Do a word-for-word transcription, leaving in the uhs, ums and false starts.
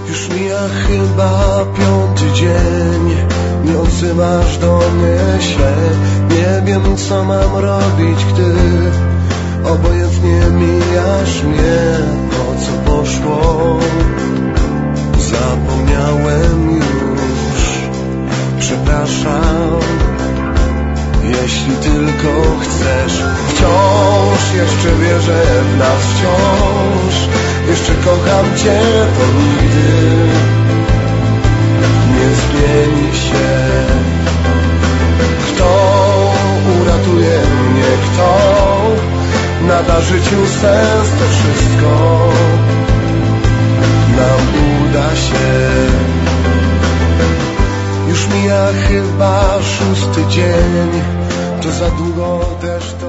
Już mija chyba piąty dzień, nie odzywasz do mnie się. Nie wiem, co mam robić, gdy obojętnie mijasz mnie. Po co poszło? Zapomniałem już. Przepraszam, jeśli tylko chcesz. Wciąż jeszcze wierzę w nas, wciąż jeszcze kocham Cię, to nigdy nie zmieni się. Kto uratuje mnie, kto nada życiu sens, to wszystko nam uda się. Już mija chyba szósty dzień, to za długo też to